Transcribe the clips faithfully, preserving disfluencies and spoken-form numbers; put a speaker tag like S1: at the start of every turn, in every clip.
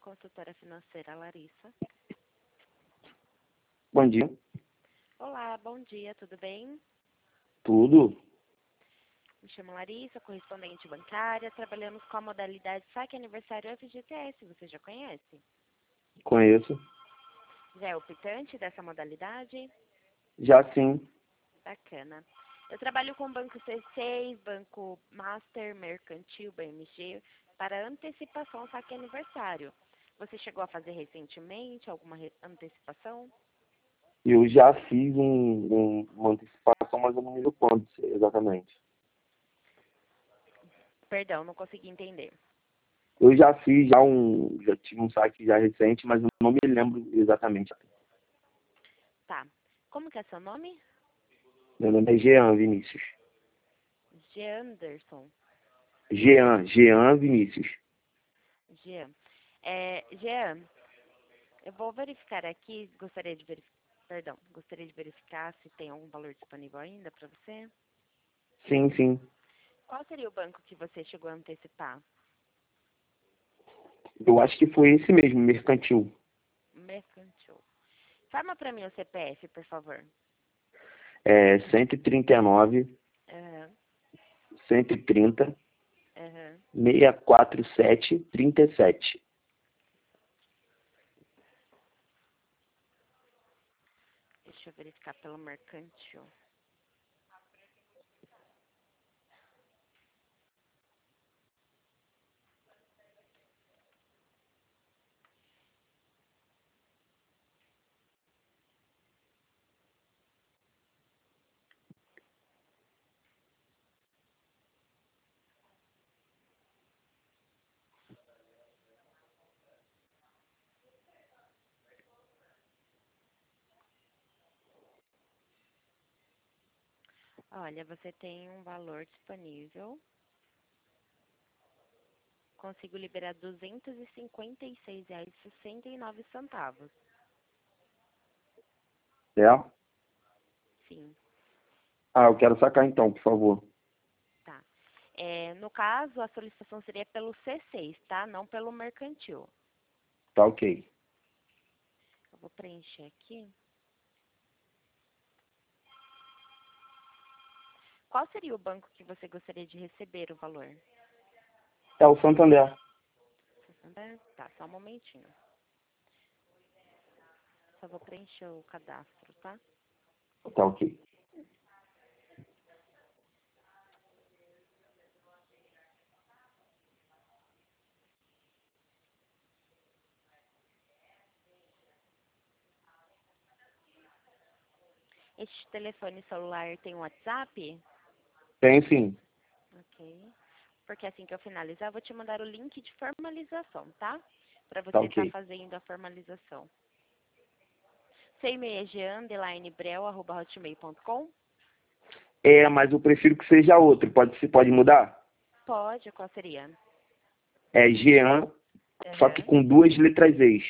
S1: consultora financeira Larissa.
S2: Bom dia.
S1: Olá, bom dia, tudo bem?
S2: Tudo?
S1: Me chamo Larissa, correspondente bancária. Trabalhamos com a modalidade Saque Aniversário F G T S. Você já conhece?
S2: Conheço.
S1: Já é optante dessa modalidade?
S2: Já sim.
S1: Bacana. Eu trabalho com Banco C seis, Banco Master, Mercantil, B M G, para antecipação Saque Aniversário. Você chegou a fazer recentemente alguma re- antecipação?
S2: Eu já fiz um, um, uma antecipação, mas eu não me lembro quando exatamente.
S1: Perdão, não consegui entender.
S2: Eu já fiz já um, já tive um saque já recente, mas eu não me lembro exatamente.
S1: Tá. Como que é seu nome?
S2: Meu nome é Jean Vinícius.
S1: Geanderson.
S2: Jean, Jean Vinícius.
S1: Jean. É, Jean, eu vou verificar aqui, gostaria de verificar, perdão, gostaria de verificar se tem algum valor disponível ainda para você.
S2: Sim, sim.
S1: Qual seria o banco que você chegou a antecipar?
S2: Eu acho que foi esse mesmo, Mercantil.
S1: Mercantil. Forma para mim o C P F, por favor.
S2: É cento e trinta e nove,
S1: Aham,
S2: cento e trinta,
S1: aham.
S2: seiscentos e quarenta e sete, trinta e sete.
S1: Deixa eu verificar pelo Mercantil. Olha, você tem um valor disponível. Consigo liberar duzentos e cinquenta e seis reais e sessenta e nove centavos.
S2: É?
S1: Sim,
S2: Ah, eu quero sacar então, por favor.
S1: tá. É, no caso, a solicitação seria pelo C seis, tá? Não pelo Mercantil.
S2: Tá ok.
S1: Eu vou preencher aqui. Qual seria o banco que você gostaria de receber o valor?
S2: É o Santander.
S1: Santander? Tá, só um momentinho. Só vou preencher o cadastro, tá?
S2: Tá ok.
S1: Este telefone celular tem WhatsApp?
S2: Tem sim.
S1: Ok. Porque assim que eu finalizar, eu vou te mandar o link de formalização, tá? Para
S2: Tá
S1: você estar
S2: ok.
S1: fazendo a formalização. Seu e-mail é gean_brel arroba hotmail ponto com?
S2: É, mas eu prefiro que seja outro. Pode, se pode mudar?
S1: Pode, qual seria?
S2: É Jean, só que
S1: Aham.
S2: com duas letras ex.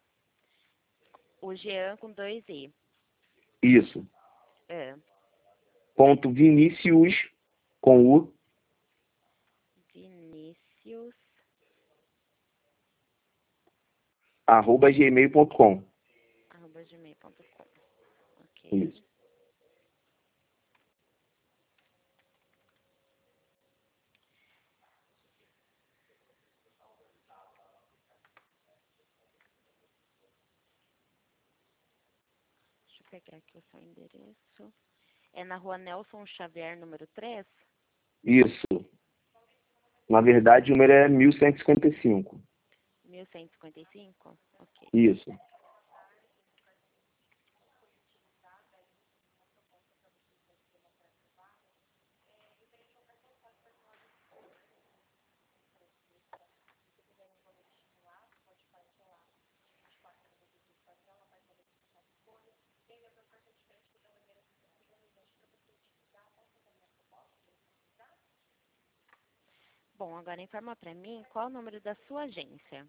S1: O Jean com dois i.
S2: Isso.
S1: É.
S2: Ponto Vinícius com U,
S1: Vinícius.
S2: arroba gmail ponto com.
S1: arroba gmail ponto com. Ok.
S2: Isso.
S1: Deixa eu pegar aqui o seu endereço. É na rua Nelson Xavier, número três?
S2: Isso. Na verdade, o número é mil cento e cinquenta e cinco.
S1: mil cento e cinquenta e cinco? Ok.
S2: Isso.
S1: Bom, agora informa para mim qual o número da sua agência.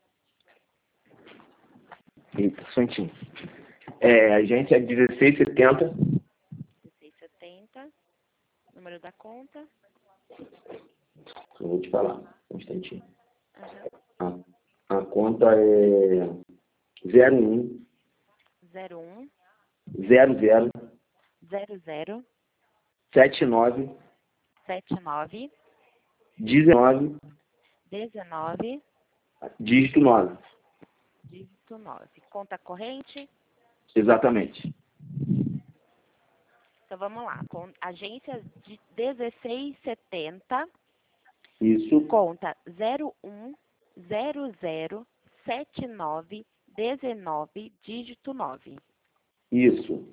S2: Eita, santinho. É, a gente é dezesseis setenta.
S1: dezesseis setenta. Número da conta.
S2: Eu vou te falar. Um instantinho.
S1: Aham.
S2: A, a conta é zero um
S1: zero um
S2: zero zero
S1: zero zero
S2: sete nove
S1: sete nove
S2: dezenove
S1: dezenove
S2: dígito nove.
S1: dígito nove. Conta corrente?
S2: Exatamente.
S1: Então vamos lá. Com agência de dezesseis setenta,
S2: Isso.
S1: conta zero um zero zero sete nove dezenove dígito nove.
S2: Isso.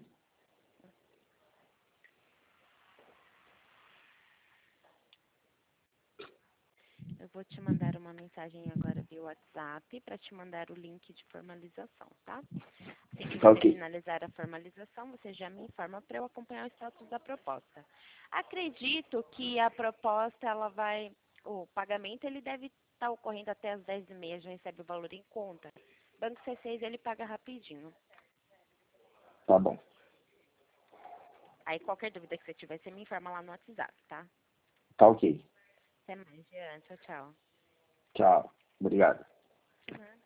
S1: Eu vou te mandar uma mensagem agora via WhatsApp para te mandar o link de formalização, tá? Assim que
S2: Tá
S1: você
S2: ok.
S1: finalizar a formalização, você já me informa para eu acompanhar o status da proposta. Acredito que a proposta, ela vai, o pagamento, ele deve estar ocorrendo até às dez e meia, já recebe o valor em conta. Banco C seis, ele paga rapidinho.
S2: Tá bom.
S1: Aí qualquer dúvida que você tiver, você me informa lá no WhatsApp, tá?
S2: Tá ok.
S1: Até mais, Jean. Tchau, tchau.
S2: Tchau. Obrigado.
S1: Uhum.